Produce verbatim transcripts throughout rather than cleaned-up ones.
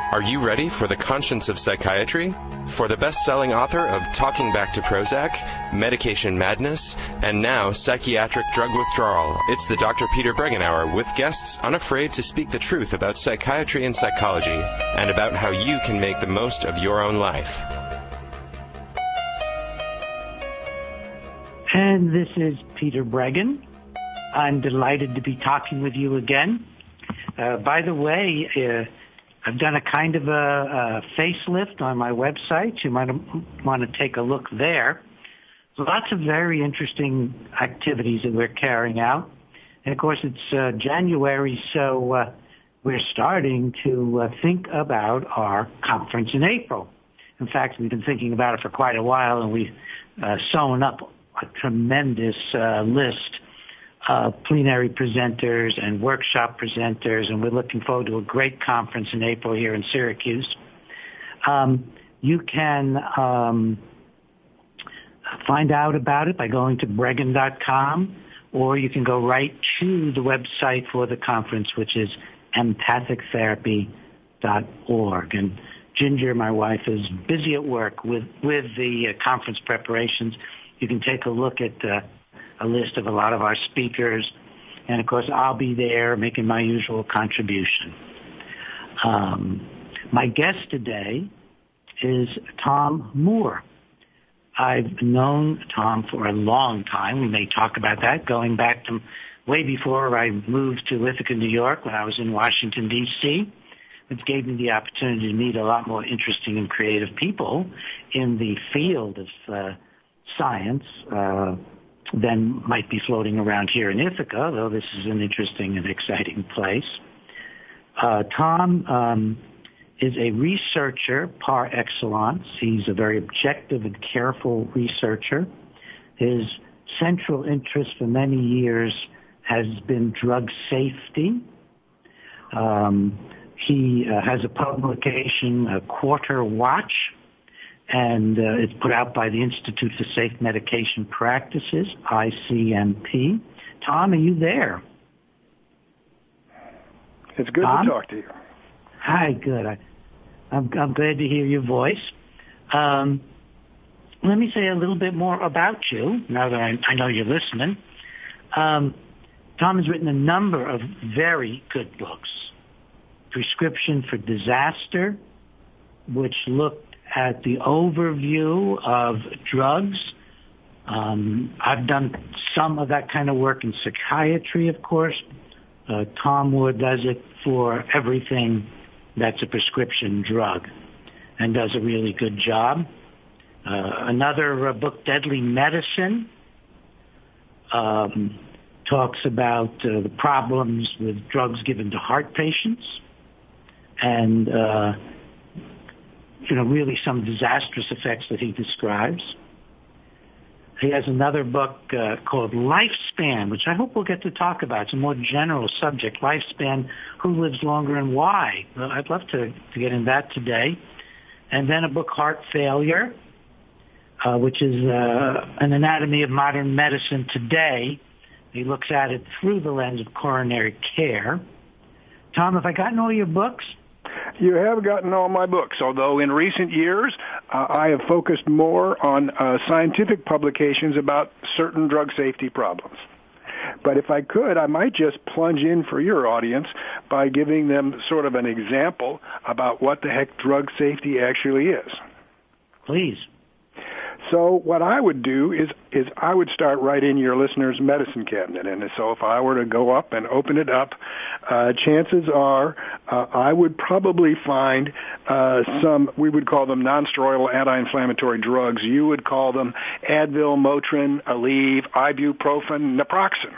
Are you ready for the conscience of psychiatry? For the best-selling author of Talking Back to Prozac, Medication Madness, and now Psychiatric Drug Withdrawal, it's the Doctor Peter Breggin Hour with guests unafraid to speak the truth about psychiatry and psychology, and about how you can make the most of your own life. And this is Peter Breggin. I'm delighted to be talking with you again. Uh, by the way, uh, I've done a kind of a, a facelift on my website. You might want to take a look there. Lots of very interesting activities that we're carrying out. And, of course, it's uh, January, so uh, we're starting to uh, think about our conference in April. In fact, we've been thinking about it for quite a while, and we've uh, sewn up a tremendous uh, list of plenary presenters and workshop presenters, and we're looking forward to a great conference in April here in Syracuse. Um, you can um, find out about it by going to breggin dot com, or you can go right to the website for the conference, which is empathic therapy dot org. And Ginger, my wife, is busy at work with, with the uh, conference preparations. You can take a look at uh, a list of a lot of our speakers. And, of course, I'll be there making my usual contribution. Um, my guest today is Tom Moore. I've known Tom for a long time. We may talk about that, going back to way before I moved to Ithaca, New York, when I was in Washington, D C, which gave me the opportunity to meet a lot more interesting and creative people in the field of uh, science, uh, than might be floating around here in Ithaca, though this is an interesting and exciting place. Uh, Tom um, is a researcher par excellence. He's a very objective and careful researcher. His central interest for many years has been drug safety. Um, he uh, has a publication, a Quarter Watch, and uh, it's put out by the Institute for Safe Medication Practices, I C M P. Tom, are you there? It's good Tom? to talk to you. Hi, good. I, I'm, I'm glad to hear your voice. Um, let me say a little bit more about you, now that I, I know you're listening. Um, Tom has written a number of very good books. Prescription for Disaster, which looked at the overview of drugs. Um, I've done some of that kind of work in psychiatry, of course. Uh, Tom Moore does it for everything that's a prescription drug and does a really good job. Uh, another uh, book, Deadly Medicine, um, talks about uh, the problems with drugs given to heart patients and uh you know, really some disastrous effects that he describes. He has another book uh, called Lifespan, which I hope we'll get to talk about. It's a more general subject, Lifespan, who lives longer and why. Well, I'd love to, to get in that today. And then a book, Heart Failure, uh, which is uh, an anatomy of modern medicine today. He looks at it through the lens of coronary care. Tom, have I gotten all your books? You have gotten all my books, although in recent years uh, I have focused more on uh, scientific publications about certain drug safety problems. But if I could, I might just plunge in for your audience by giving them sort of an example about what the heck drug safety actually is. Please. So what I would do is is I would start right in your listener's medicine cabinet. And so if I were to go up and open it up, uh, chances are uh, I would probably find uh, some, we would call them non-steroidal anti-inflammatory drugs. You would call them Advil, Motrin, Aleve, ibuprofen, naproxen.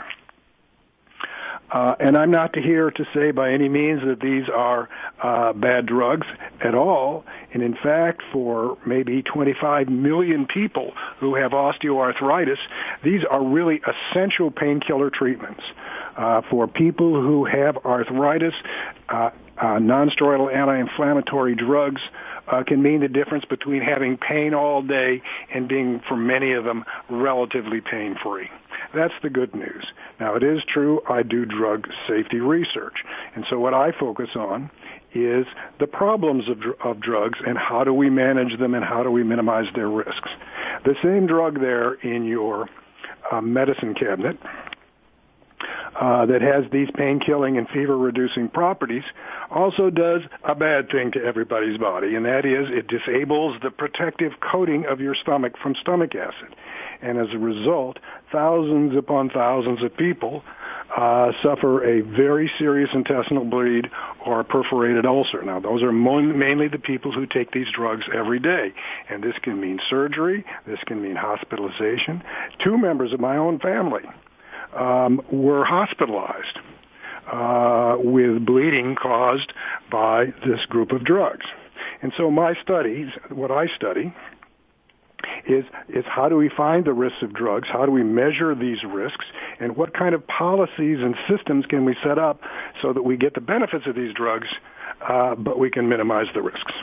Uh, and I'm not here to say by any means that these are uh, bad drugs at all. And in fact, for maybe twenty-five million people who have osteoarthritis, these are really essential painkiller treatments. Uh, for people who have arthritis, uh, Uh, non-steroidal anti-inflammatory drugs uh, can mean the difference between having pain all day and being, for many of them, relatively pain-free. That's the good news. Now, it is true I do drug safety research, and so what I focus on is the problems of, of drugs and how do we manage them and how do we minimize their risks. The same drug there in your uh, medicine cabinet uh, that has these pain-killing and fever-reducing properties also does a bad thing to everybody's body, and that is it disables the protective coating of your stomach from stomach acid. And as a result, thousands upon thousands of people uh, suffer a very serious intestinal bleed or a perforated ulcer. Now, those are mo- mainly the people who take these drugs every day. And this can mean surgery. This can mean hospitalization. Two members of my own family um, were hospitalized uh, with bleeding caused by this group of drugs. And so my studies, what I study, is is how do we find the risks of drugs, how do we measure these risks, and what kind of policies and systems can we set up so that we get the benefits of these drugs, uh, but we can minimize the risks.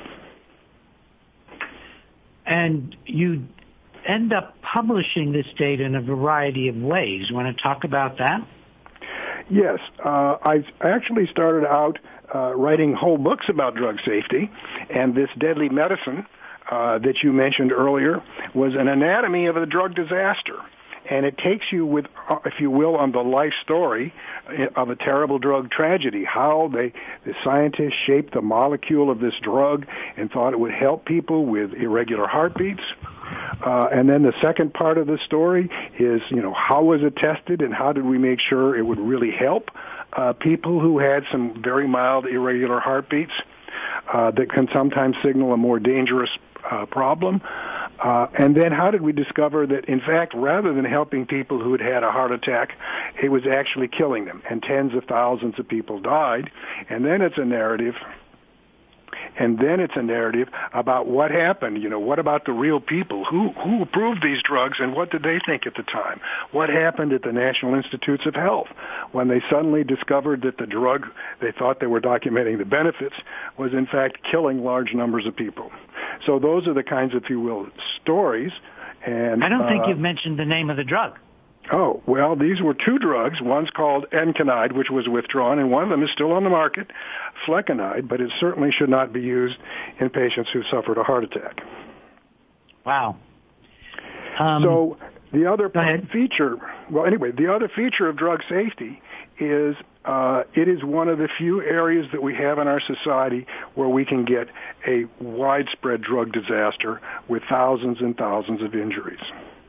And you end up publishing this data in a variety of ways. You want to talk about that? Yes. Uh, I actually started out uh, writing whole books about drug safety, and this deadly medicine Uh, that you mentioned earlier was an anatomy of a drug disaster. And it takes you with, uh, if you will, on the life story of a terrible drug tragedy, how they, the scientists shaped the molecule of this drug and thought it would help people with irregular heartbeats. Uh, and then the second part of the story is, you know, how was it tested and how did we make sure it would really help uh, people who had some very mild irregular heartbeats uh, that can sometimes signal a more dangerous Uh, problem. Uh, and then how did we discover that, in fact, rather than helping people who had had a heart attack, it was actually killing them, and tens of thousands of people died. And then it's a narrative, and then it's a narrative about what happened. You know, what about the real people? Who, who approved these drugs, and what did they think at the time? What happened at the National Institutes of Health when they suddenly discovered that the drug they thought they were documenting the benefits was, in fact, killing large numbers of people? So those are the kinds, if you will, stories. And I don't think uh, you've mentioned the name of the drug. Oh, well, these were two drugs. One's called Enconide, which was withdrawn, and one of them is still on the market, Flecainide, but it certainly should not be used in patients who suffered a heart attack. Wow. Um, so the other go ahead. feature, well, anyway, the other feature of drug safety is uh, it is one of the few areas that we have in our society where we can get a widespread drug disaster with thousands and thousands of injuries.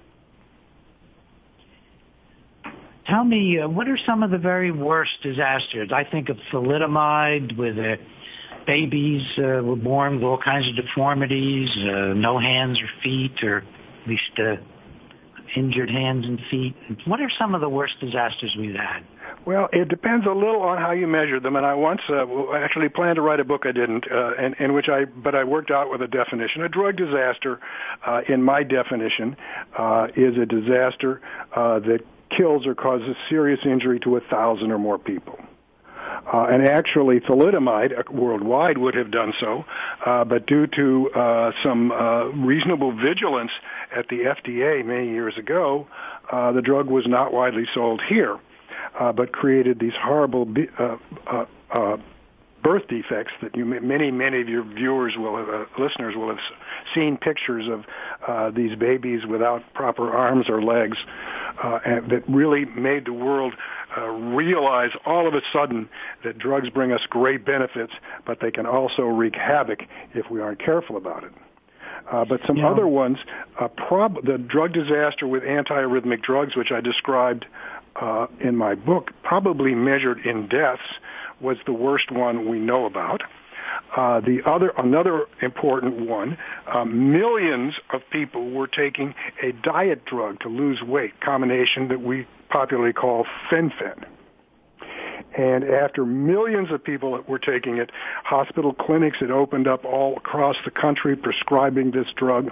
Tell me, uh, what are some of the very worst disasters? I think of thalidomide, where the babies uh, were born with all kinds of deformities, uh, no hands or feet, or at least uh, injured hands and feet. What are some of the worst disasters we've had? Well, it depends a little on how you measure them, and I once uh, actually planned to write a book I didn't, uh, in, in which I, but I worked out with a definition. A drug disaster, uh, in my definition, uh, is a disaster uh, that kills or causes serious injury to a thousand or more people. Uh, and actually, thalidomide uh, worldwide would have done so, uh, but due to uh, some uh, reasonable vigilance at the F D A many years ago, uh, the drug was not widely sold here. Uh, but created these horrible be- uh, uh, uh, birth defects that you, many, many of your viewers will have, uh, listeners will have seen pictures of uh, these babies without proper arms or legs, uh, and that really made the world uh, realize all of a sudden that drugs bring us great benefits, but they can also wreak havoc if we aren't careful about it. Uh, but some yeah. other ones, uh, prob- the drug disaster with antiarrhythmic drugs, which I described Uh, in my book, probably measured in deaths, was the worst one we know about. Uh, the other, another important one, uh, millions of people were taking a diet drug to lose weight, combination that we popularly call fen-phen. And after millions of people were taking it, hospital clinics had opened up all across the country prescribing this drug.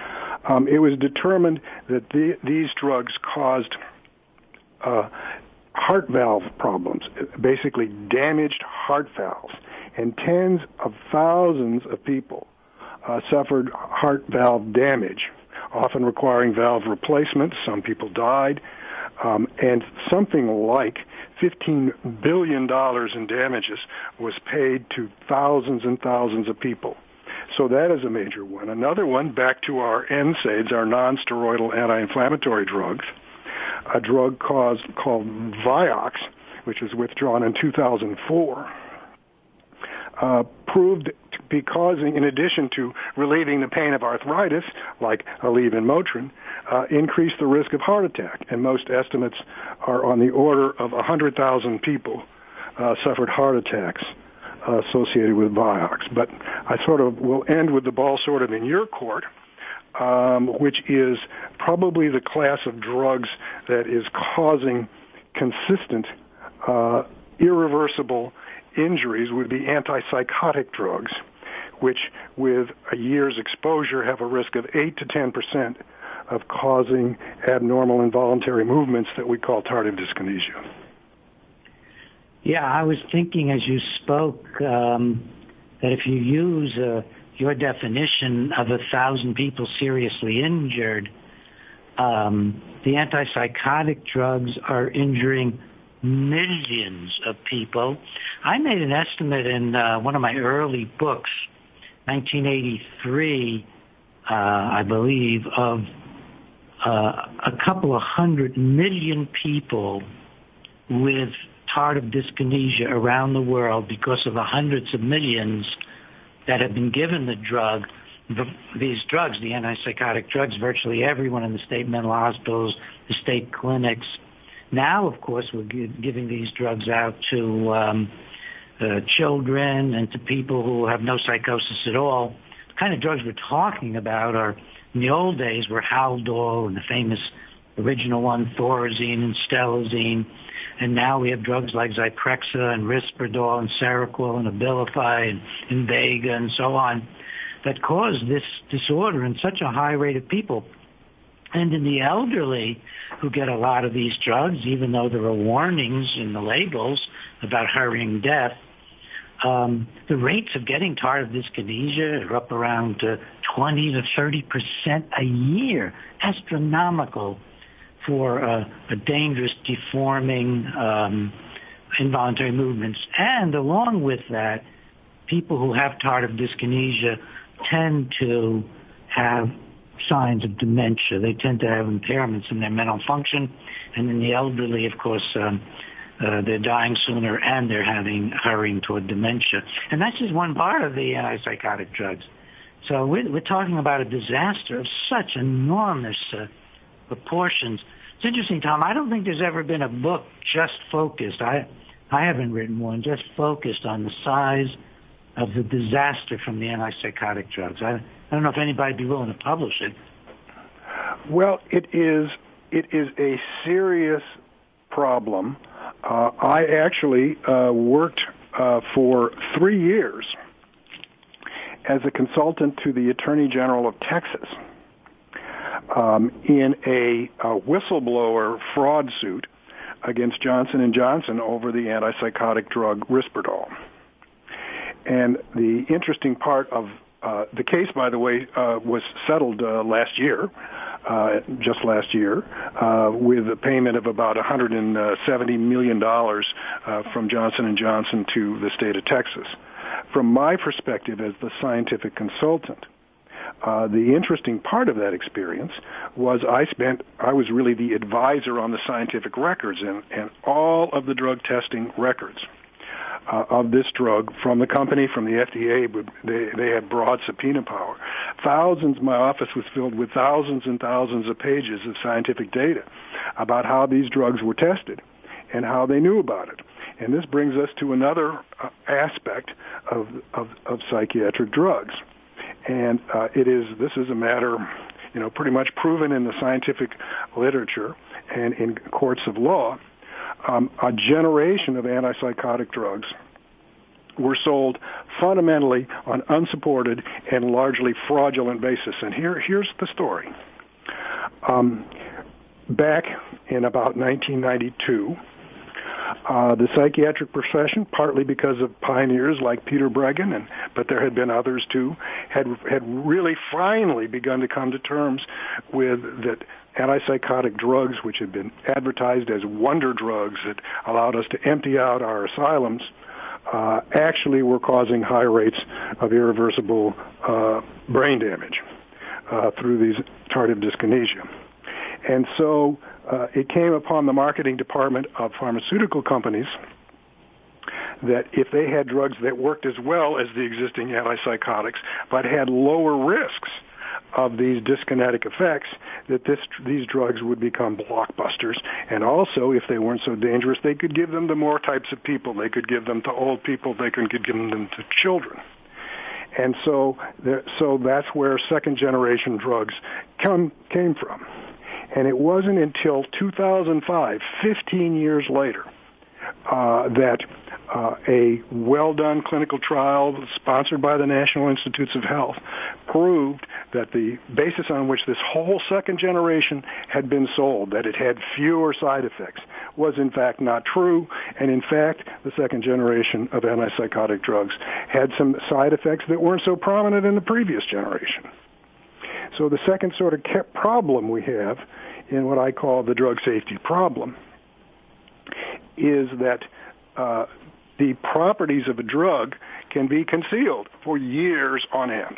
Um, it was determined that the, these drugs caused Uh, heart valve problems, basically damaged heart valves, and tens of thousands of people uh, suffered heart valve damage, often requiring valve replacement. Some people died, um, and something like fifteen billion dollars in damages was paid to thousands and thousands of people. So that is a major one. Another one, back to our N SAIDs, our non-steroidal anti-inflammatory drugs, a drug caused, called Vioxx, which was withdrawn in two thousand four, uh, proved to be causing, in addition to relieving the pain of arthritis, like Aleve and Motrin, uh, increased the risk of heart attack. And most estimates are on the order of one hundred thousand people uh, suffered heart attacks uh, associated with Vioxx. But I sort of will end with the ball sort of in your court, Um, which is probably the class of drugs that is causing consistent, uh, irreversible injuries would be antipsychotic drugs, which with a year's exposure have a risk of eight to ten percent of causing abnormal involuntary movements that we call tardive dyskinesia. Yeah, I was thinking as you spoke um, that if you use a your definition of a thousand people seriously injured, um, the antipsychotic drugs are injuring millions of people. I made an estimate in uh, one of my early books, nineteen eighty-three, uh, I believe, of uh, a couple of hundred million people with tardive dyskinesia around the world because of the hundreds of millions that have been given the drug, these drugs, the antipsychotic drugs, virtually everyone in the state mental hospitals, the state clinics. Now, of course, we're giving these drugs out to um, uh, children and to people who have no psychosis at all. The kind of drugs we're talking about are, in the old days, were Haldol and the famous original one, Thorazine and Stelazine. And now we have drugs like Zyprexa and Risperdal and Seroquel and Abilify and Invega and so on that cause this disorder in such a high rate of people. And in the elderly who get a lot of these drugs, even though there are warnings in the labels about hurrying death, um, the rates of getting tardive dyskinesia are up around uh, twenty to thirty percent a year, astronomical for uh, a dangerous, deforming, um, involuntary movements. And along with that, people who have tardive dyskinesia tend to have signs of dementia. They tend to have impairments in their mental function. And in the elderly, of course, um, uh, they're dying sooner and they're having hurrying toward dementia. And that's just one part of the antipsychotic drugs. So we're, we're talking about a disaster of such enormous uh, proportions. It's interesting, Tom. I don't think there's ever been a book just focused. I I haven't written one just focused on the size of the disaster from the antipsychotic drugs. I, I don't know if anybody'd be willing to publish it. Well, it is it is a serious problem. Uh, I actually uh, worked uh, for three years as a consultant to the Attorney General of Texas um, in a, a whistleblower fraud suit against Johnson and Johnson over the antipsychotic drug Risperdal. And the interesting part of uh, the case, by the way, uh, was settled uh, last year, uh, just last year, uh, with a payment of about one hundred seventy million dollars uh, from Johnson and Johnson to the state of Texas. From my perspective as the scientific consultant, uh, the interesting part of that experience was I spent, I was really the advisor on the scientific records and, and all of the drug testing records Uh, of this drug from the company, from the F D A. They, they had broad subpoena power. Thousands, my office was filled with thousands and thousands of pages of scientific data about how these drugs were tested and how they knew about it. And this brings us to another uh, aspect of, of, of psychiatric drugs. And uh, it is, this is a matter, you know, pretty much proven in the scientific literature and in courts of law. Um, a generation of antipsychotic drugs were sold fundamentally on unsupported and largely fraudulent basis. And here, here's the story. Um, back in about nineteen ninety-two, Uh, the psychiatric profession, partly because of pioneers like Peter Breggin, and but there had been others too, had had really finally begun to come to terms with that antipsychotic drugs, which had been advertised as wonder drugs that allowed us to empty out our asylums, uh, actually were causing high rates of irreversible uh, brain damage uh, through these tardive dyskinesia. And so uh, it came upon the marketing department of pharmaceutical companies that if they had drugs that worked as well as the existing antipsychotics but had lower risks of these dyskinetic effects, that this, these drugs would become blockbusters. And also, if they weren't so dangerous, they could give them to more types of people. They could give them to old people. They could give them to children. And so, so that's where second-generation drugs come, came from. And it wasn't until two thousand five, fifteen years later, uh, that uh, a well-done clinical trial sponsored by the National Institutes of Health proved that the basis on which this whole second generation had been sold, that it had fewer side effects, was in fact not true. And in fact, the second generation of antipsychotic drugs had some side effects that weren't so prominent in the previous generation. So the second sort of problem we have in what I call the drug safety problem is that uh, the properties of a drug can be concealed for years on end.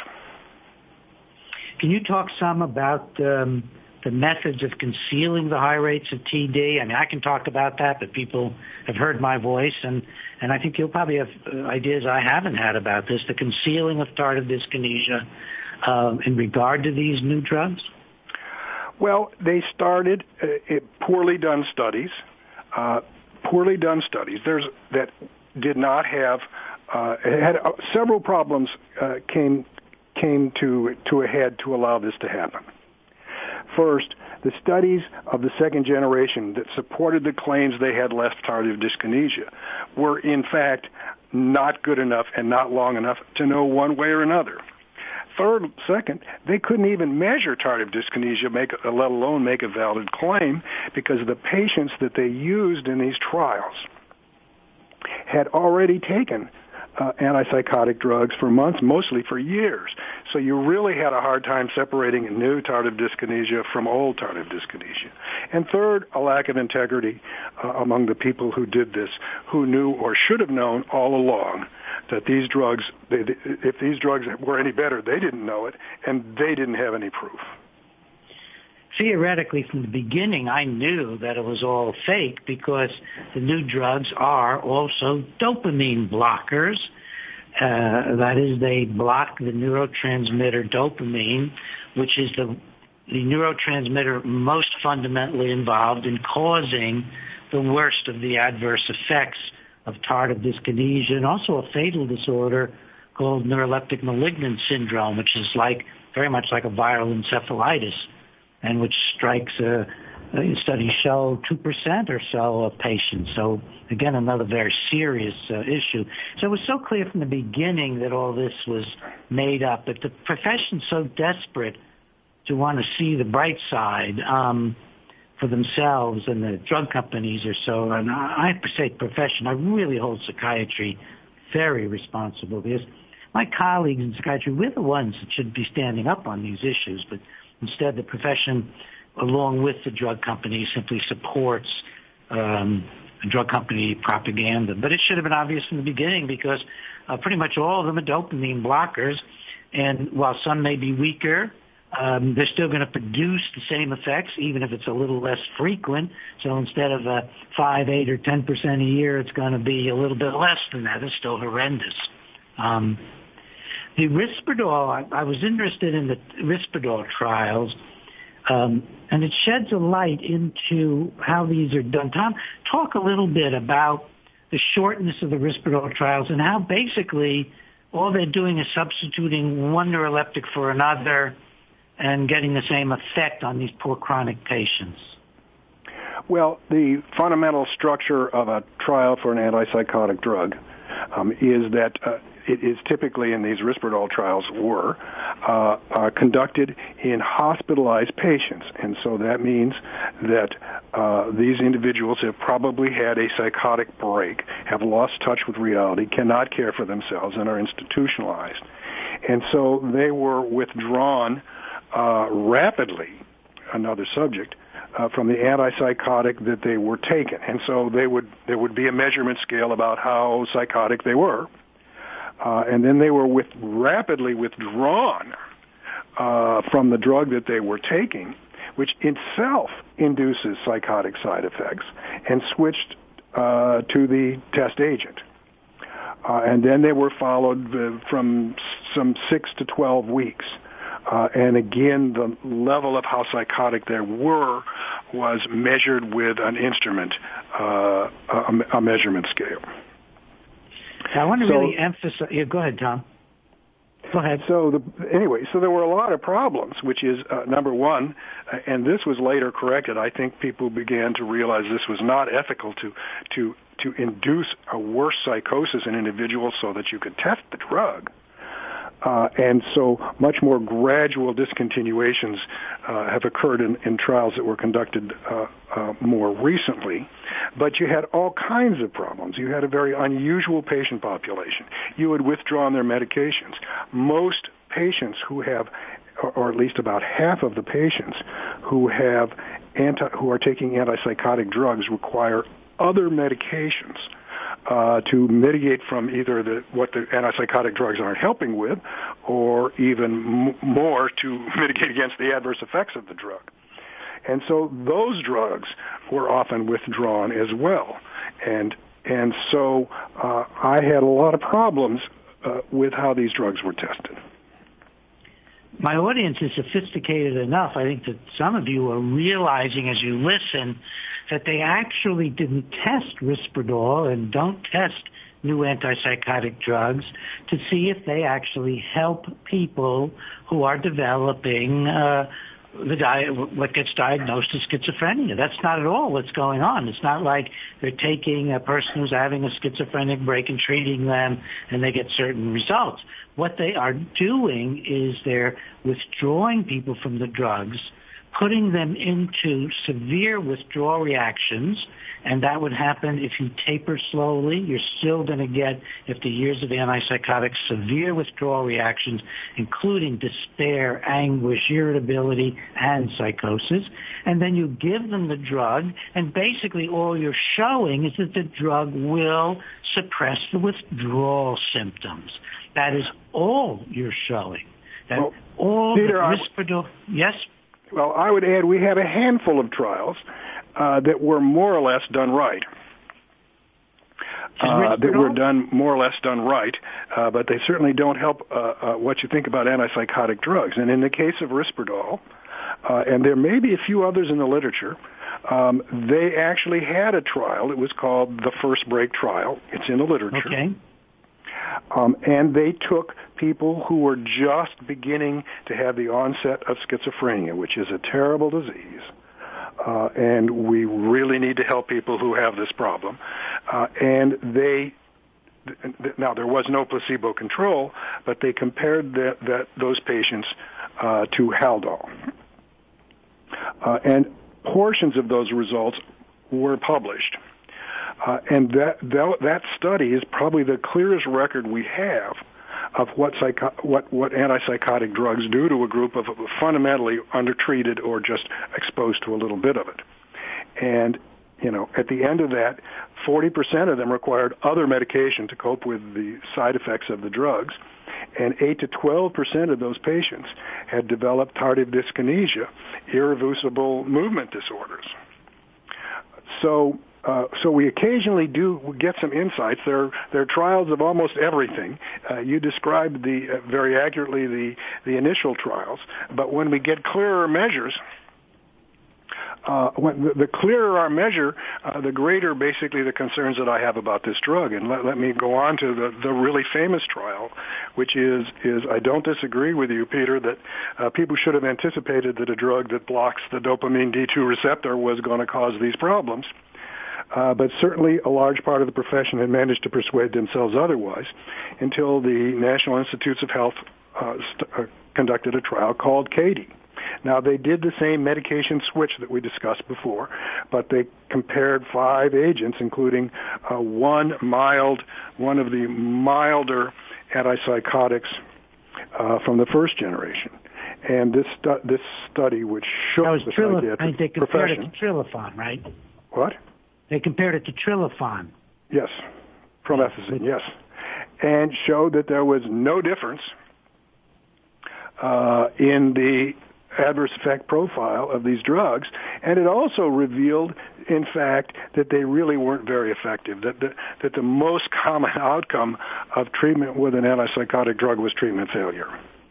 Can you talk some about um, the methods of concealing the high rates of T D? I mean, I can talk about that, but people have heard my voice, and, and I think you'll probably have uh, ideas I haven't had about this, the concealing of tardive dyskinesia uh, in regard to these new drugs? Well, they started uh, poorly done studies, uh, poorly done studies. There's that did not have uh, had uh, several problems uh, came came to to a head to allow this to happen. First, the studies of the second generation that supported the claims they had less tardive dyskinesia were in fact not good enough and not long enough to know one way or another. Third, second, they couldn't even measure tardive dyskinesia, make, let alone make a valid claim, because the patients that they used in these trials had already taken uh, antipsychotic drugs for months, mostly for years. So you really had a hard time separating new tardive dyskinesia from old tardive dyskinesia. And third, a lack of integrity uh, among the people who did this, who knew or should have known all along that these drugs, they, if these drugs were any better, they didn't know it, and they didn't have any proof. Theoretically, from the beginning, I knew that it was all fake because the new drugs are also dopamine blockers. Uh, that is, they block the neurotransmitter dopamine, which is the, the neurotransmitter most fundamentally involved in causing the worst of the adverse effects of tardive dyskinesia, and also a fatal disorder called neuroleptic malignant syndrome, which is like very much like a viral encephalitis, and which strikes, uh, studies show two percent or so of patients. So again, another very serious uh, issue. So it was so clear from the beginning that all this was made up, but the profession's so desperate to want to see the bright side um, for themselves, and the drug companies are so, and I have to say profession, I really hold psychiatry very responsible, because my colleagues in psychiatry, we're the ones that should be standing up on these issues, but instead the profession, along with the drug companies, simply supports um, drug company propaganda. But it should have been obvious from the beginning, because uh, pretty much all of them are dopamine blockers, and while some may be weaker, Um, they're still going to produce the same effects, even if it's a little less frequent. So instead of uh, five, eight, or ten percent a year, it's going to be a little bit less than that. It's still horrendous. Um, the Risperdal, I, I was interested in the Risperdal trials, um, and it sheds a light into how these are done. Tom, talk a little bit about the shortness of the Risperdal trials and how basically all they're doing is substituting one neuroleptic for another and getting the same effect on these poor chronic patients. Well, the fundamental structure of a trial for an antipsychotic drug um, is that uh, it is typically, in these Risperdal trials were, uh, uh, conducted in hospitalized patients. And so that means that uh, these individuals have probably had a psychotic break, have lost touch with reality, cannot care for themselves, and are institutionalized. And so they were withdrawn uh, rapidly, another subject, uh, from the antipsychotic that they were taken. And so they would there would be a measurement scale about how psychotic they were. Uh, and then they were with, rapidly withdrawn uh, from the drug that they were taking, which itself induces psychotic side effects, and switched uh, to the test agent. Uh, and then they were followed uh, from some six to twelve weeks. Uh, and again, the level of how psychotic they were was measured with an instrument, uh, a, a measurement scale. I want to so, really emphasize. Yeah, go ahead, Tom. Go ahead. So the, anyway, so there were a lot of problems, which is uh, number one, uh, and this was later corrected. I think people began to realize this was not ethical to to to induce a worse psychosis in individuals so that you could test the drug. Uh, and so much more gradual discontinuations uh, have occurred in, in trials that were conducted uh, uh, more recently. But you had all kinds of problems. You had a very unusual patient population. You had withdrawn their medications. Most patients who have, or at least about half of the patients who have anti, who are taking antipsychotic drugs require other medications Uh, to mitigate from either the, what the antipsychotic drugs aren't helping with, or even m- more to mitigate against the adverse effects of the drug. And so those drugs were often withdrawn as well. And and so uh, I had a lot of problems uh, with how these drugs were tested. My audience is sophisticated enough, I think, that some of you are realizing as you listen that they actually didn't test Risperdal and don't test new antipsychotic drugs to see if they actually help people who are developing uh, the di- what gets diagnosed as schizophrenia. That's not at all what's going on. It's not like they're taking a person who's having a schizophrenic break and treating them and they get certain results. What they are doing is they're withdrawing people from the drugs, putting them into severe withdrawal reactions, and that would happen if you taper slowly. You're still going to get, after years of antipsychotics, severe withdrawal reactions, including despair, anguish, irritability, and psychosis. And then you give them the drug, and basically all you're showing is that the drug will suppress the withdrawal symptoms. That is all you're showing. That well, all Peter, the Risperdal, yes? Well, I would add we have a handful of trials uh, that were more or less done right. Uh, that were done more or less done right, uh, but they certainly don't help uh, uh, what you think about antipsychotic drugs. And in the case of Risperdal, uh, and there may be a few others in the literature, um, they actually had a trial. It was called the First Break Trial. It's in the literature. Okay. Um, and they took people who were just beginning to have the onset of schizophrenia, which is a terrible disease. Uh, and we really need to help people who have this problem. Uh, and they, now there was no placebo control, but they compared that, that those patients uh, to Haldol. Uh, and portions of those results were published. Uh, and that, that that study is probably the clearest record we have of what psycho- what what antipsychotic drugs do to a group of fundamentally undertreated or just exposed to a little bit of it. And you know, at the end of that, forty percent of them required other medication to cope with the side effects of the drugs, and eight to twelve percent of those patients had developed tardive dyskinesia, irreversible movement disorders. So. Uh, so we occasionally do get some insights. There, there are trials of almost everything. Uh, you described the uh, very accurately the the initial trials, but when we get clearer measures, uh, when the, the clearer our measure, uh, the greater basically the concerns that I have about this drug. And let, let me go on to the, the really famous trial, which is is I don't disagree with you, Peter, that uh, people should have anticipated that a drug that blocks the dopamine D two receptor was going to cause these problems. uh, but certainly a large part of the profession had managed to persuade themselves otherwise until the National Institutes of Health uh, st- uh, conducted a trial called CATIE. Now, they did the same medication switch that we discussed before, but they compared five agents, including uh, one mild, one of the milder antipsychotics uh, from the first generation. And this stu- this study, which shows the Tril- psychiatric I think they compared profession, it to Trilofan, right? What? They compared it to Trilofan. Yes, promethazine, yes, and showed that there was no difference uh, in the adverse effect profile of these drugs, and it also revealed, in fact, that they really weren't very effective, that the, that the most common outcome of treatment with an antipsychotic drug was treatment failure.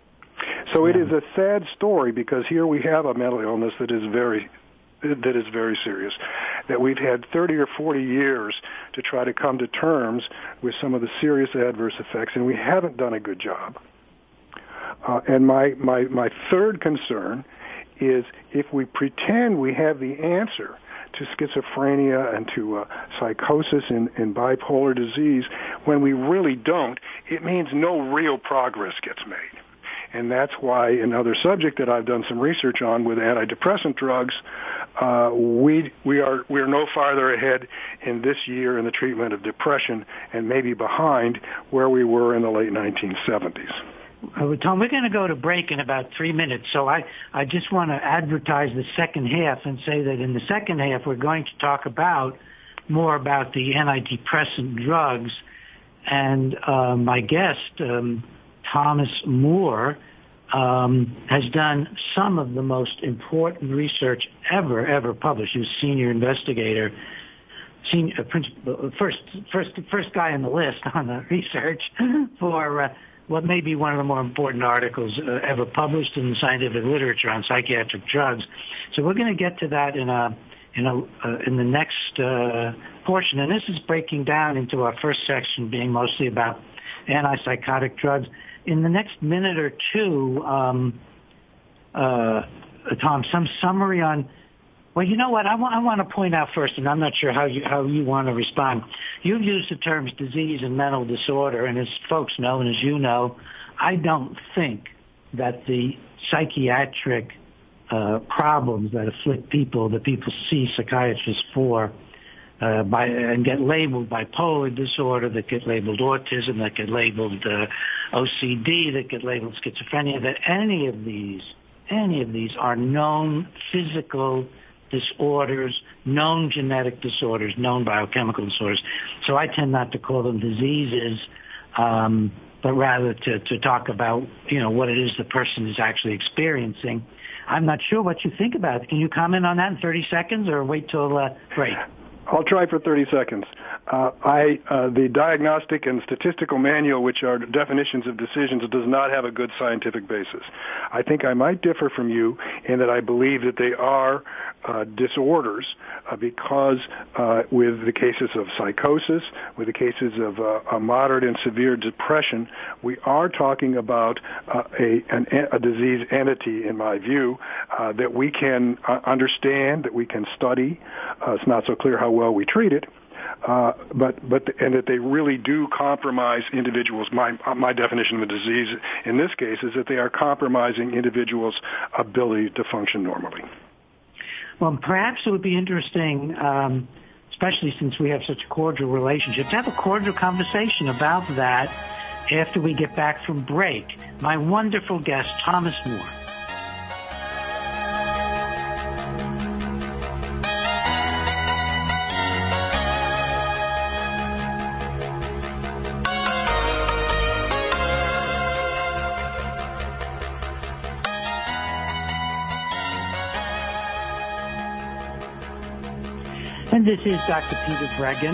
So it is a sad story, because here we have a mental illness that is very that is very serious, that we've had thirty or forty years to try to come to terms with some of the serious adverse effects, and we haven't done a good job. Uh, and my, my, my third concern is if we pretend we have the answer to schizophrenia and to uh, psychosis and, and bipolar disease, when we really don't, it means no real progress gets made. And that's why another subject that I've done some research on with antidepressant drugs, uh, we we are we are no farther ahead in this year in the treatment of depression, and maybe behind where we were in the late nineteen seventies. Uh, Tom, we're going to go to break in about three minutes, so I, I just want to advertise the second half and say that in the second half we're going to talk about more about the antidepressant drugs, and uh, my guest, um, Thomas Moore, um, has done some of the most important research ever, ever published. He was senior investigator, senior, uh, principal, first, first, first guy on the list on the research for uh, what may be one of the more important articles uh, ever published in the scientific literature on psychiatric drugs. So we're going to get to that in a in a uh, in the next uh, portion, and this is breaking down into our first section being mostly about antipsychotic drugs. In the next minute or two, um, uh, Tom, some summary on. Well, you know what? I want, I want to point out first, and I'm not sure how you how you want to respond. You've used the terms disease and mental disorder, and as folks know, and as you know, I don't think that the psychiatric uh, problems that afflict people, that people see psychiatrists for, uh, by and get labeled bipolar disorder, that get labeled autism, that get labeled uh, O C D, that get labeled schizophrenia, that any of these, any of these are known physical disorders, known genetic disorders, known biochemical disorders. So I tend not to call them diseases, um, but rather to, to talk about, you know, what it is the person is actually experiencing. I'm not sure what you think about it. Can you comment on that in thirty seconds or wait till uh, break? I'll try for thirty seconds. Uh, I, uh, the Diagnostic and Statistical Manual, which are definitions of decisions, does not have a good scientific basis. I think I might differ from you in that I believe that they are uh, disorders uh, because uh, with the cases of psychosis, with the cases of uh, a moderate and severe depression, we are talking about uh, a, an, a disease entity, in my view, uh, that we can uh, understand, that we can study. Uh, it's not so clear how well we treat it. Uh, but but and that they really do compromise individuals. My my definition of a disease in this case is that they are compromising individuals' ability to function normally. Well, perhaps it would be interesting, um, especially since we have such a cordial relationship, to have a cordial conversation about that after we get back from break. My wonderful guest, Thomas Moore. And this is Doctor Peter Breggin.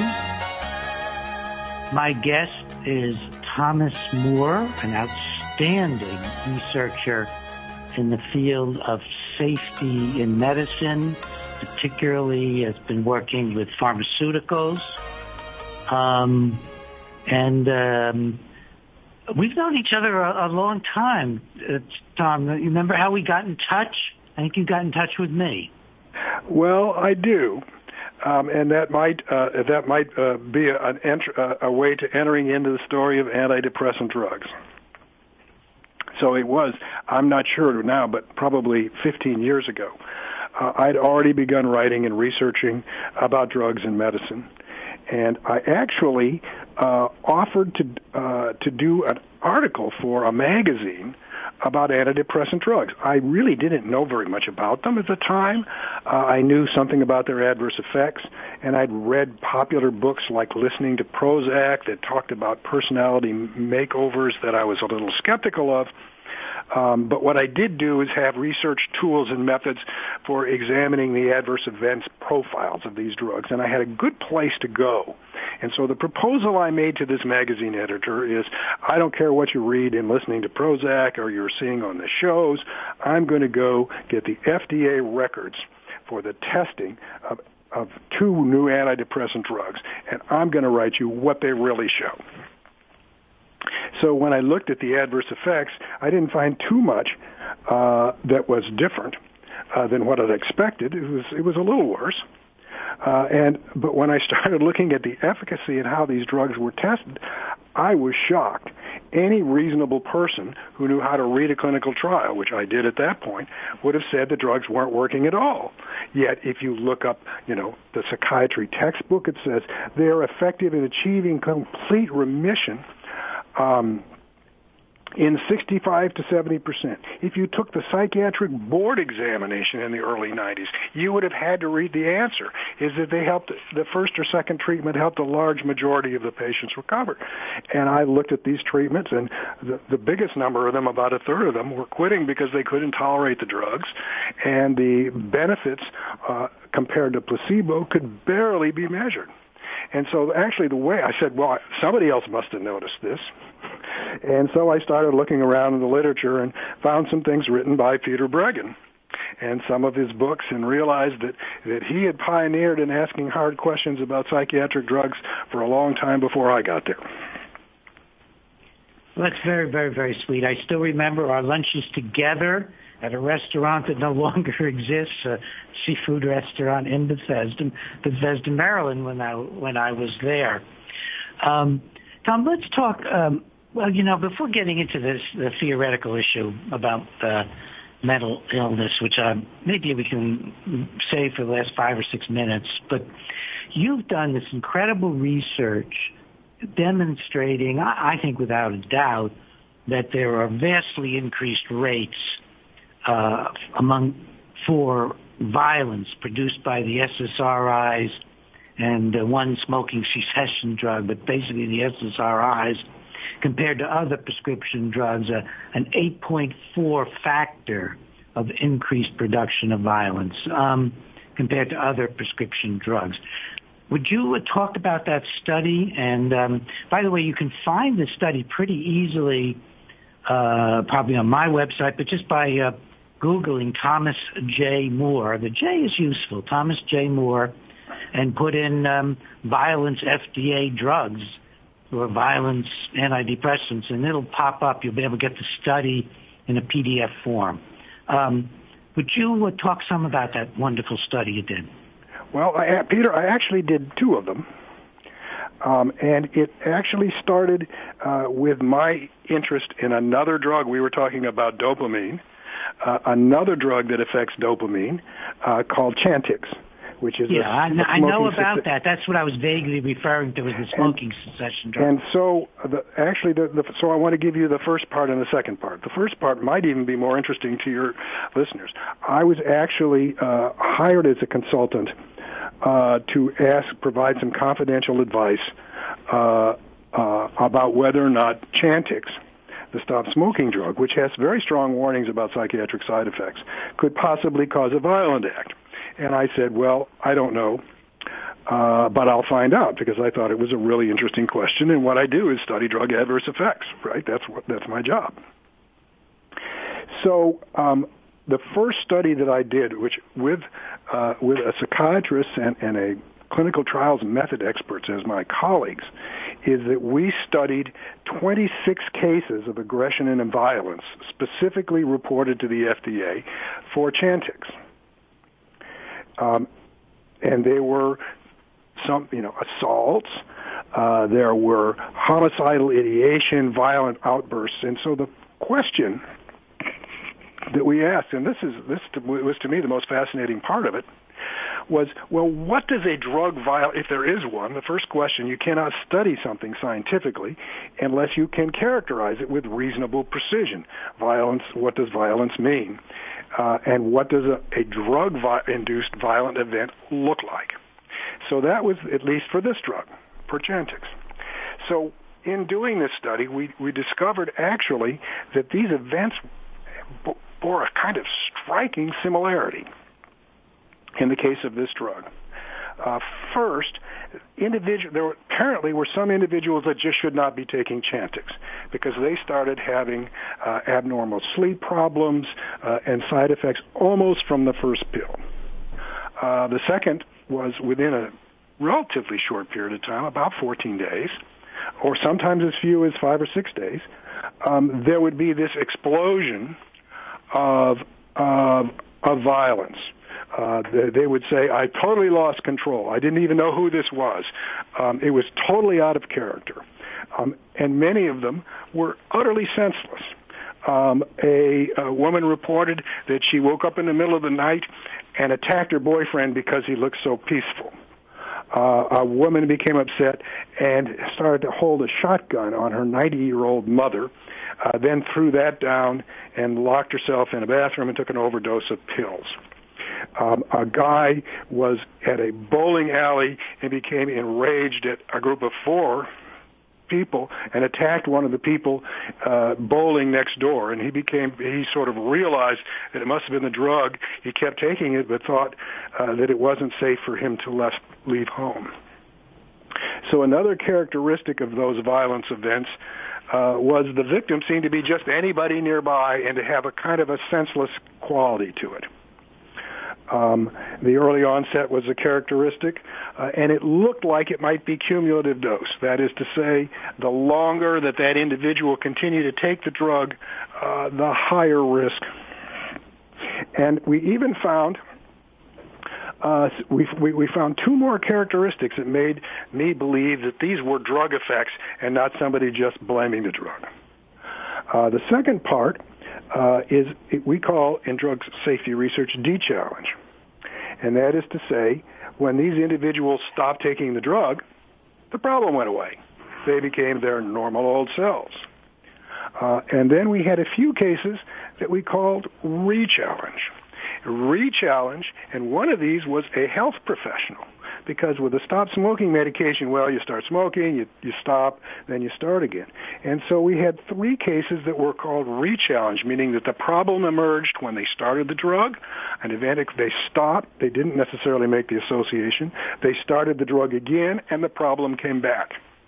My guest is Thomas Moore, an outstanding researcher in the field of safety in medicine, particularly has been working with pharmaceuticals. Um, and um, we've known each other a, a long time, uh, Tom. You remember how we got in touch? I think you got in touch with me. Well, I do. um, and that might uh, that might uh, be a, an ent- uh, a way to entering into the story of antidepressant drugs. So it was, I'm not sure now, but probably fifteen years ago, uh, I'd already begun writing and researching about drugs and medicine. And I actually uh, offered to uh, to do an article for a magazine about antidepressant drugs. I really didn't know very much about them at the time. Uh, I knew something about their adverse effects, and I'd read popular books like Listening to Prozac that talked about personality makeovers that I was a little skeptical of. Um, but what I did do is have research tools and methods for examining the adverse events profiles of these drugs, and I had a good place to go. And so the proposal I made to this magazine editor is, I don't care what you read in Listening to Prozac or you're seeing on the shows, I'm going to go get the F D A records for the testing of, of two new antidepressant drugs, and I'm going to write you what they really show. So when I looked at the adverse effects, I didn't find too much uh, that was different uh, than what I'd expected. It was it was a little worse. Uh, and but when I started looking at the efficacy and how these drugs were tested, I was shocked. Any reasonable person who knew how to read a clinical trial, which I did at that point, would have said the drugs weren't working at all. Yet, if you look up, you know, the psychiatry textbook, it says they're effective in achieving complete remission Um, in sixty-five to seventy percent. If you took the psychiatric board examination in the early nineties, you would have had to read the answer, is that they helped, the first or second treatment helped a large majority of the patients recover. And I looked at these treatments, and the, the biggest number of them, about a third of them, were quitting because they couldn't tolerate the drugs, and the benefits uh, compared to placebo could barely be measured. And so actually the way I said, well, somebody else must have noticed this. And so I started looking around in the literature and found some things written by Peter Breggin and some of his books, and realized that, that he had pioneered in asking hard questions about psychiatric drugs for a long time before I got there. Well, that's very, very, very sweet. I still remember our lunches together at a restaurant that no longer exists, a seafood restaurant in Bethesda, Bethesda, Maryland, when I when I was there. Um, Tom, let's talk. Um, well, you know, before getting into this the theoretical issue about uh, mental illness, which uh, maybe we can save for the last five or six minutes, but you've done this incredible research demonstrating, I think without a doubt, that there are vastly increased rates Uh, among for violence produced by the S S R Is and uh, one smoking cessation drug, but basically the S S R Is compared to other prescription drugs, uh, an eight point four factor of increased production of violence um, compared to other prescription drugs. Would you uh, talk about that study? And um, by the way, you can find the study pretty easily, uh, probably on my website, but just by uh, Googling Thomas J. Moore. The J is useful, Thomas J. Moore, and put in um, violence F D A drugs or violence antidepressants, and it'll pop up. You'll be able to get the study in a P D F form. Um, would you uh, talk some about that wonderful study you did? Well, I, Peter, I actually did two of them. Um, and it actually started uh, with my interest in another drug. We were talking about dopamine. Uh, another drug that affects dopamine uh, called Chantix, which is yeah, a, I, a I know about cessa- that. That's what I was vaguely referring to as the smoking and, cessation drug. And so, the, actually, the, the, so I want to give you the first part and the second part. The first part might even be more interesting to your listeners. I was actually uh, hired as a consultant uh, to ask, provide some confidential advice uh, uh, about whether or not Chantix, the stop smoking drug, which has very strong warnings about psychiatric side effects, could possibly cause a violent act. And I said, well, I don't know, uh, but I'll find out, because I thought it was a really interesting question. And what I do is study drug adverse effects, right? That's what, that's my job. So um, the first study that I did, which with uh, with a psychiatrist and, and a clinical trials method experts as my colleagues, is that we studied twenty-six cases of aggression and violence specifically reported to the F D A for Chantix. Um, and they were some, you know, assaults. Uh, there were homicidal ideation, violent outbursts. And so the question that we asked, and this is this was to me the most fascinating part of it, was, well, what does a drug violence, if there is one, the first question, you cannot study something scientifically unless you can characterize it with reasonable precision. Violence, what does violence mean? Uh, and what does a, a drug-induced violent event look like? So that was, at least for this drug, for Chantix. So in doing this study, we, we discovered actually that these events b- bore a kind of striking similarity in the case of this drug. Uh, first, individual, there were, apparently were some individuals that just should not be taking Chantix because they started having uh, abnormal sleep problems uh, and side effects almost from the first pill. Uh, the second was within a relatively short period of time, about fourteen days, or sometimes as few as five or six days, um, there would be this explosion of, of, of violence. Uh, they, they would say, I totally lost control. I didn't even know who this was. Um, it was totally out of character. Um, and many of them were utterly senseless. Um, a, a woman reported that she woke up in the middle of the night and attacked her boyfriend because he looked so peaceful. Uh, a woman became upset and started to hold a shotgun on her ninety-year-old mother, uh, then threw that down and locked herself in a bathroom and took an overdose of pills. Um, a guy was at a bowling alley and became enraged at a group of four people and attacked one of the people uh, bowling next door. And he became, he sort of realized that it must have been the drug. He kept taking it, but thought uh, that it wasn't safe for him to left, leave home. So another characteristic of those violence events uh, was the victim seemed to be just anybody nearby and to have a kind of a senseless quality to it. Um, the early onset was a characteristic, uh, and it looked like it might be cumulative dose. That is to say, the longer that that individual continued to take the drug, uh, the higher risk. And we even found uh, we, we, we found two more characteristics that made me believe that these were drug effects and not somebody just blaming the drug. Uh, the second part Uh, is we call in drug safety research D-challenge. And that is to say, when these individuals stopped taking the drug, the problem went away. They became their normal old selves. Uh, and then we had a few cases that we called re-challenge. Re-challenge, and one of these was a health professional. Because with the stop smoking medication, well, you start smoking, you, you stop, then you start again. And so we had three cases that were called re-challenge, meaning that the problem emerged when they started the drug, and eventually they stopped, they didn't necessarily make the association, they started the drug again, and the problem came back.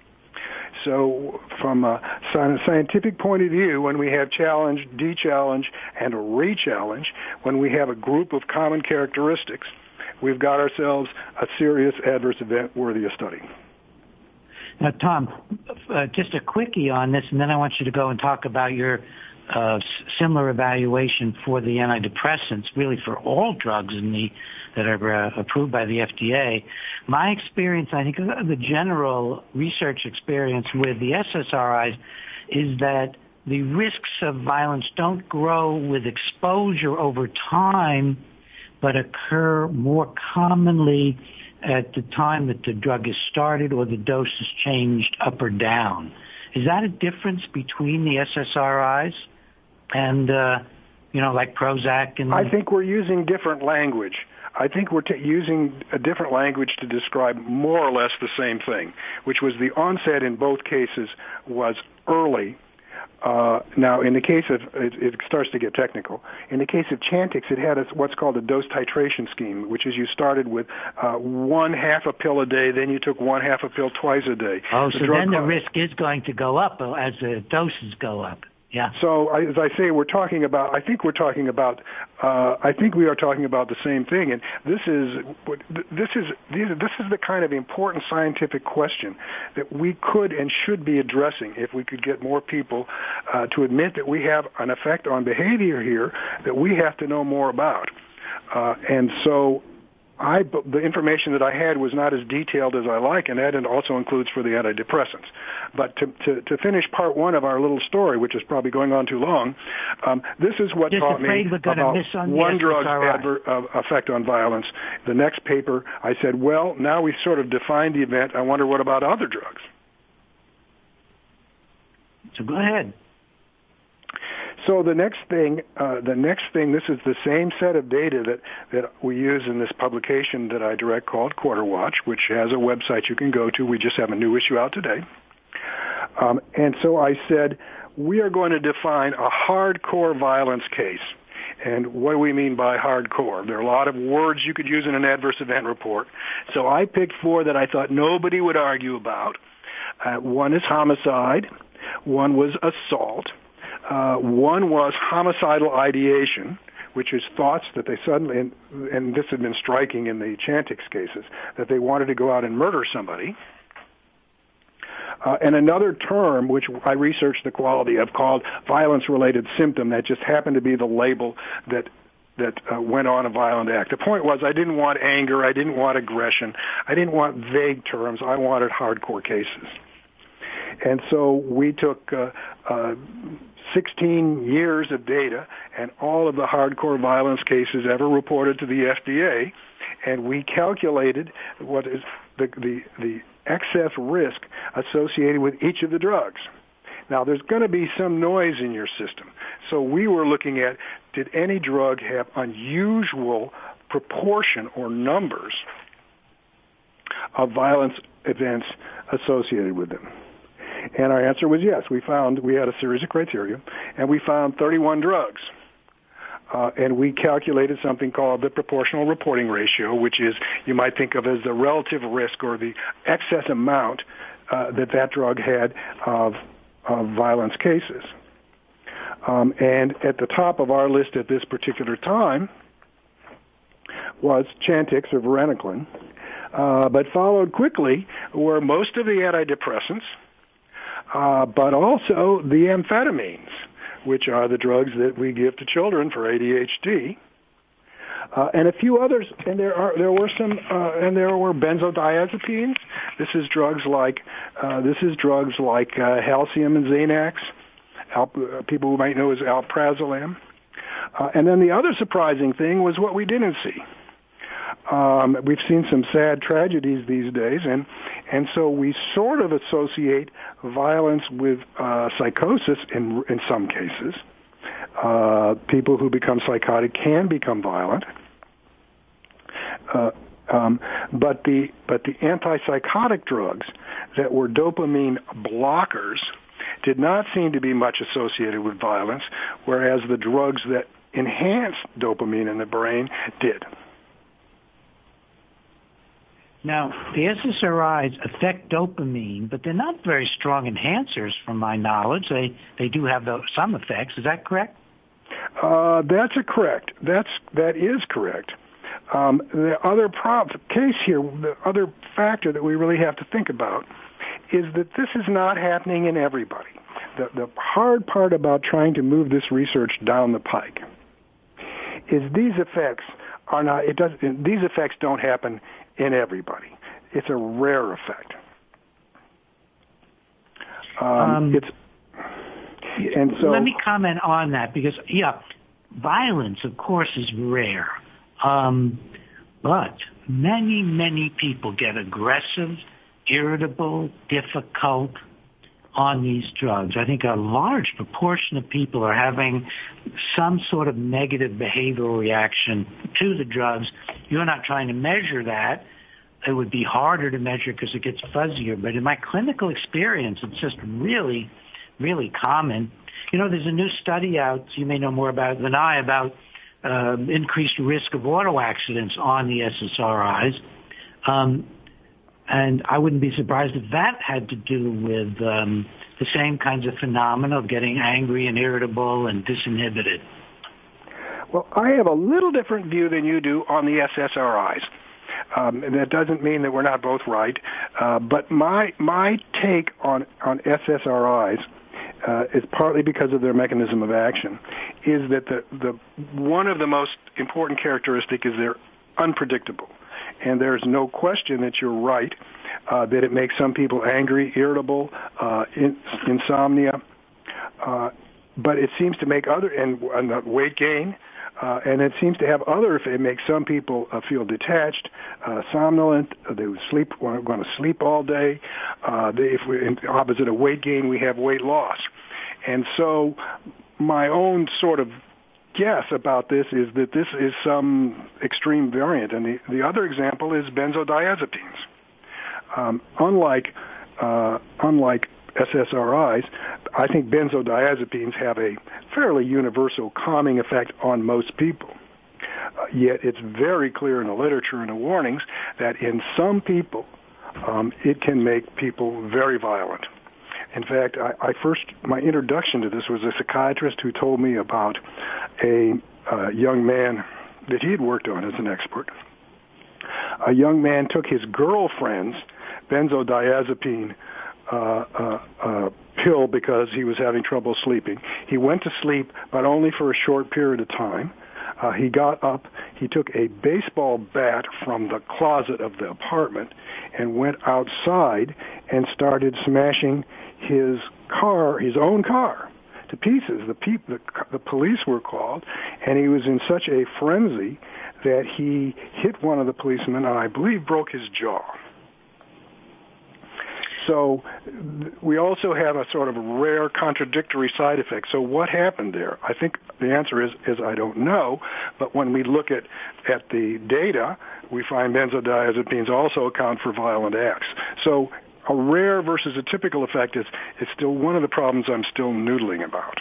So from a scientific point of view, when we have challenge, de-challenge, and a re-challenge, when we have a group of common characteristics, we've got ourselves a serious adverse event worthy of study. Now, Tom, uh, just a quickie on this, and then I want you to go and talk about your uh, similar evaluation for the antidepressants, really for all drugs in the, that are uh, approved by the F D A. My experience, I think the general research experience with the S S R Is is that the risks of violence don't grow with exposure over time, but occur more commonly at the time that the drug is started or the dose is changed up or down. Is that a difference between the S S R Is and, uh, you know, like Prozac? And I think we're using different language. I think we're t- using a different language to describe more or less the same thing, which was the onset in both cases was early. Uh, now, in the case of, it, it starts to get technical. In the case of Chantix, it had a, what's called a dose titration scheme, which is you started with uh, one half a pill a day, then you took one half a pill twice a day. Oh, the so then the co- risk is going to go up as the doses go up. Yeah. So, I, as I say, we're talking about. I think we're talking about. Uh, I think we are talking about the same thing, and this is this is this is the kind of important scientific question that we could and should be addressing if we could get more people uh, to admit that we have an effect on behavior here that we have to know more about. Uh, and so, I, the information that I had was not as detailed as I like, and that also includes for the antidepressants. But to, to, to finish part one of our little story, which is probably going on too long, um, this is what Just taught me about one drug's adverse uh, effect on violence. The next paper, I said, well, now we sort of defined the event. I wonder what about other drugs? So go ahead. So the next thing, uh, the next thing, this is the same set of data that, that we use in this publication that I direct called Quarter Watch, which has a website you can go to. We just have a new issue out today. Um, and so I said, we are going to define a hardcore violence case. And what do we mean by hardcore? There are a lot of words you could use in an adverse event report. So I picked four that I thought nobody would argue about. Uh, one is homicide. One was assault. Uh, one was homicidal ideation, which is thoughts that they suddenly, and, and this had been striking in the Chantix cases, that they wanted to go out and murder somebody. Uh, and another term, which I researched the quality of, called violence-related symptom, that just happened to be the label that that uh, went on a violent act. The point was I didn't want anger, I didn't want aggression, I didn't want vague terms, I wanted hardcore cases. And so we took uh, uh, sixteen years of data and all of the hardcore violence cases ever reported to the F D A, and we calculated what is the, the, the excess risk associated with each of the drugs. Now, there's going to be some noise in your system. So we were looking at, did any drug have unusual proportion or numbers of violence events associated with them? And our answer was yes. We found, we had a series of criteria, and we found thirty-one drugs. Uh, and we calculated something called the proportional reporting ratio, which is, you might think of as the relative risk or the excess amount uh, that that drug had of, of violence cases. Um, and at the top of our list at this particular time was Chantix or varenicline, uh, but followed quickly were most of the antidepressants, Uh, but also the amphetamines, which are the drugs that we give to children for A D H D, uh, and a few others. And there are there were some, uh, and there were benzodiazepines. This is drugs like uh, this is drugs like uh, Halcium and Xanax, Alp- uh, people who might know as alprazolam. Uh, and then the other surprising thing was what we didn't see. Um, we've seen some sad tragedies these days, and and so we sort of associate violence with uh, psychosis in in some cases. Uh, people who become psychotic can become violent, uh, um, but the but the antipsychotic drugs that were dopamine blockers did not seem to be much associated with violence, whereas the drugs that enhanced dopamine in the brain did. Now, the S S R Is affect dopamine, but they're not very strong enhancers from my knowledge. They they do have the, some effects. Is that correct? Uh, that's a correct. That's, that is correct. Um, the other prob- case here, the other factor that we really have to think about is that this is not happening in everybody. The, the hard part about trying to move this research down the pike is these effects are not, it does, these effects don't happen in everybody. It's a rare effect. Um, um, it's and so. Let me comment on that because, yeah, violence, of course, is rare. Um, but many, many people get aggressive, irritable, difficult on these drugs. I think a large proportion of people are having some sort of negative behavioral reaction to the drugs. You're not trying to measure that. It would be harder to measure because it gets fuzzier. But in my clinical experience, it's just really, really common. You know, there's a new study out, you may know more about it than I, about uh, increased risk of auto accidents on the S S R Is. Um, and I wouldn't be surprised if that had to do with um, the same kinds of phenomena of getting angry and irritable and disinhibited. Well, I have a little different view than you do on the S S R Is. Um, and that doesn't mean that we're not both right. Uh, but my my take on, on S S R Is uh, is partly because of their mechanism of action, is that the, the one of the most important characteristics is they're unpredictable. and there's no question that you're right, uh, that it makes some people angry, irritable, uh, in, insomnia, uh, but it seems to make other, and, and weight gain, uh, and it seems to have other, it makes some people uh, feel detached, uh, somnolent, they would sleep, want to sleep all day. Uh, they, if we, in opposite of weight gain, we have weight loss. And so my own sort of guess about this is that this is some extreme variant. And the, the other example is benzodiazepines. Um, unlike uh, unlike S S R Is, I think benzodiazepines have a fairly universal calming effect on most people. Uh, yet it's very clear in the literature and the warnings that in some people um, it can make people very violent. In fact, I, I first, my introduction to this was a psychiatrist who told me about a uh, young man that he had worked on as an expert. A young man took his girlfriend's benzodiazepine uh, uh, uh, pill because he was having trouble sleeping. He went to sleep, but only for a short period of time. Uh, he got up, he took a baseball bat from the closet of the apartment and went outside and started smashing his car, his own car, to pieces. The, pe- the, the police were called, and he was in such a frenzy that he hit one of the policemen and I believe broke his jaw. So we also have a sort of rare contradictory side effect. So what happened there? I think the answer is, is I don't know. But when we look at, at the data, we find benzodiazepines also account for violent acts. So a rare versus a typical effect is, is still one of the problems I'm still noodling about.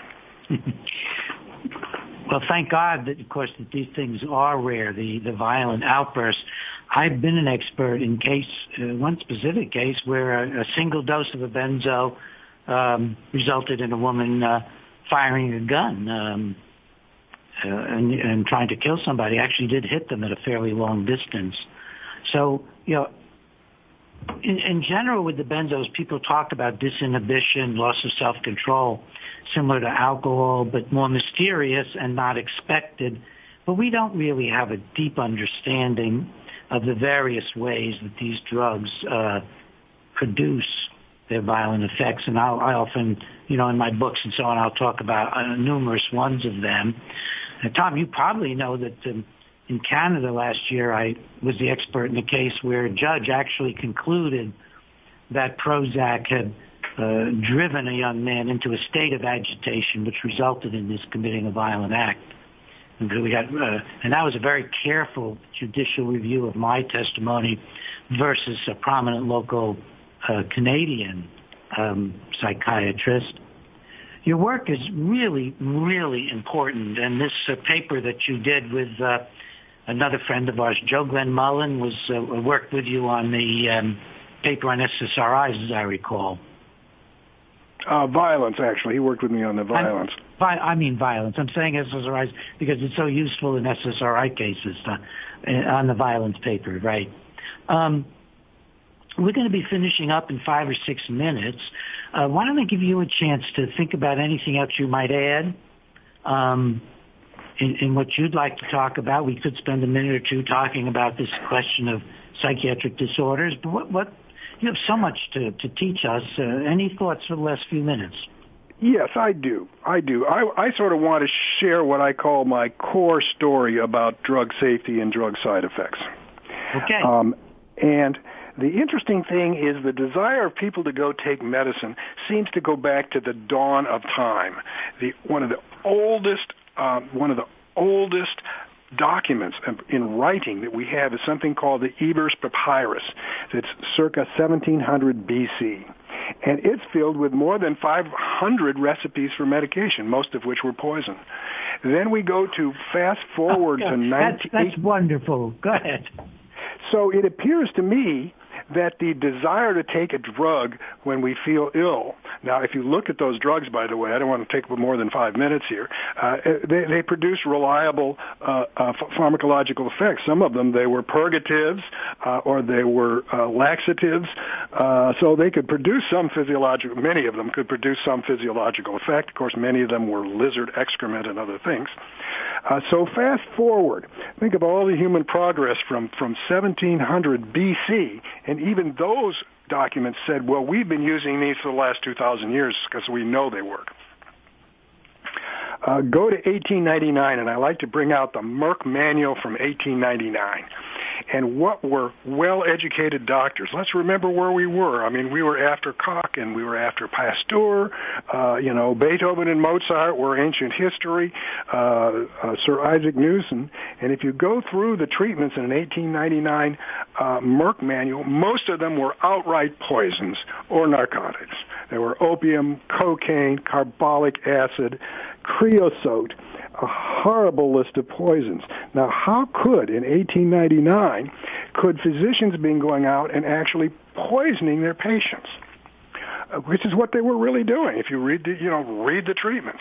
Well, thank God that, of course, that these things are rare, the, the violent outbursts. I've been an expert in case, uh, one specific case where a, a single dose of a benzo um, resulted in a woman uh, firing a gun um, uh, and, and trying to kill somebody. Actually did hit them at a fairly long distance. So, you know, in, in general with the benzos, people talk about disinhibition, loss of self-control, similar to alcohol, but more mysterious and not expected. But we don't really have a deep understanding of the various ways that these drugs uh, produce their violent effects. And I'll, I often, you know, in my books and so on, I'll talk about uh, numerous ones of them. And Tom, you probably know that um, in Canada last year, I was the expert in a case where a judge actually concluded that Prozac had uh, driven a young man into a state of agitation, which resulted in his committing a violent act. And we got, uh, and that was a very careful judicial review of my testimony versus a prominent local uh, Canadian um, psychiatrist. Your work is really, really important, and this uh, paper that you did with uh, another friend of ours, Joe Glenn Mullen, was uh, worked with you on the um, paper on S S R Is, as I recall. Uh, violence, actually. He worked with me on the violence. I, I mean violence. I'm saying S S R Is because it's so useful in S S R I cases uh, on the violence paper, right? Um, we're going to be finishing up in five or six minutes. Uh, why don't I give you a chance to think about anything else you might add um, in, in what you'd like to talk about? We could spend a minute or two talking about this question of psychiatric disorders, but what, what you have so much to, to teach us. Uh, any thoughts for the last few minutes? Yes, I do. I do. I, I sort of want to share what I call my core story about drug safety and drug side effects. Okay. Um, and the interesting thing is the desire of people to go take medicine seems to go back to the dawn of time. The, one of the oldest, uh, one of the oldest documents in writing that we have is something called the Ebers Papyrus. It's circa seventeen hundred B C. And it's filled with more than five hundred recipes for medication, most of which were poison. Then we go to fast forward oh, to nineteen... That's, that's wonderful. Go ahead. So it appears to me that the desire to take a drug when we feel ill Now, if you look at those drugs, by the way, I don't want to take more than five minutes here, uh, they, they produce reliable uh, uh, pharmacological effects. Some of them, they were purgatives uh, or they were uh, laxatives, uh, so they could produce some physiological, many of them could produce some physiological effect. Of course, many of them were lizard excrement and other things. Uh, so fast forward, think of all the human progress from, from seventeen hundred B C, and even those documents said, well, we've been using these for the last two thousand years because we know they work. Uh, go to eighteen ninety-nine, and I like to bring out the Merck Manual from eighteen ninety-nine. And what were well-educated doctors? Let's remember where we were. I mean, we were after Koch, and we were after Pasteur. Uh, you know, Beethoven and Mozart were ancient history. Uh, uh, Sir Isaac Newton. And if you go through the treatments in an eighteen ninety-nine uh, Merck Manual, most of them were outright poisons or narcotics. They were opium, cocaine, carbolic acid, creosote, a horrible list of poisons. Now, how could, in eighteen ninety-nine, could physicians be going out and actually poisoning their patients? Uh, which is what they were really doing, if you read the, you know, read the treatments.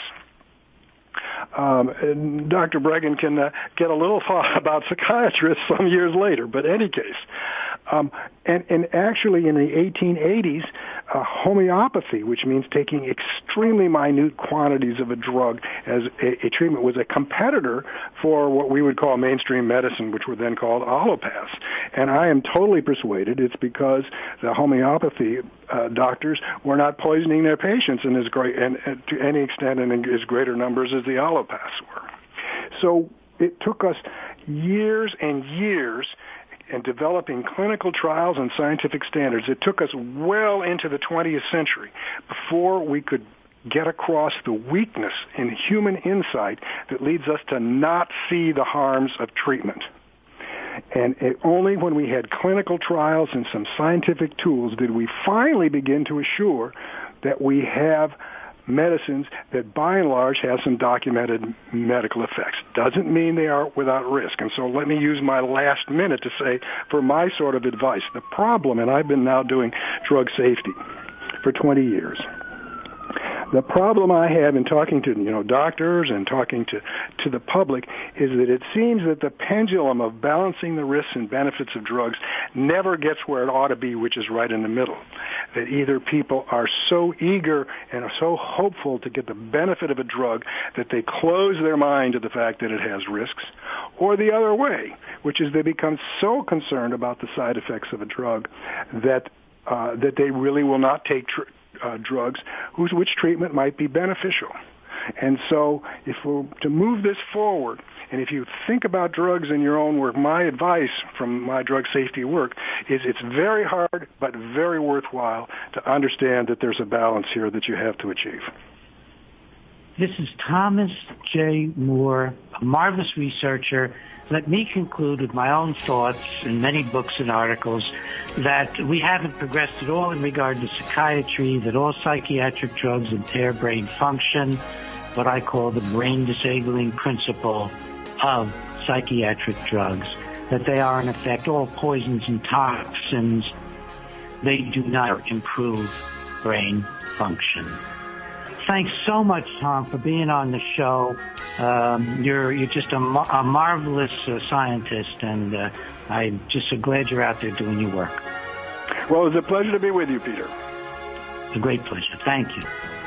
Um, and Doctor Breggin can uh, get a little thought about psychiatrists some years later, but in any case. Um, and, and actually in the eighteen eighties, uh, homeopathy, which means taking extremely minute quantities of a drug as a, a treatment, was a competitor for what we would call mainstream medicine, which were then called allopaths. And I am totally persuaded it's because the homeopathy uh, doctors were not poisoning their patients in as great, and, and to any extent and in as greater numbers as the allopaths were. So it took us years and years in developing clinical trials and scientific standards. It took us well into the twentieth century before we could get across the weakness in human insight that leads us to not see the harms of treatment. And it, only when we had clinical trials and some scientific tools did we finally begin to assure that we have medicines that by and large have some documented medical effects. Doesn't mean they are without risk. And so let me use my last minute to say, for my sort of advice, the problem, and I've been now doing drug safety for twenty years, the problem I have in talking to, you know, doctors and talking to, to the public is that it seems that the pendulum of balancing the risks and benefits of drugs never gets where it ought to be, which is right in the middle. That either people are so eager and are so hopeful to get the benefit of a drug that they close their mind to the fact that it has risks, or the other way, which is they become so concerned about the side effects of a drug that uh, that they really will not take tr- Uh, drugs whose which treatment might be beneficial. And so if we're to move this forward, and if you think about drugs in your own work, my advice from my drug safety work is it's very hard but very worthwhile to understand that there's a balance here that you have to achieve. This is Thomas J. Moore, a marvelous researcher. Let me conclude with my own thoughts in many books and articles that we haven't progressed at all in regard to psychiatry, that all psychiatric drugs impair brain function, what I call the brain disabling principle of psychiatric drugs, that they are in effect all poisons and toxins. They do not improve brain function. Thanks so much, Tom, for being on the show. Um, you're you're just a, mar- a marvelous uh, scientist, and uh, I'm just so glad you're out there doing your work. Well, it's a pleasure to be with you, Peter. It's a great pleasure. Thank you.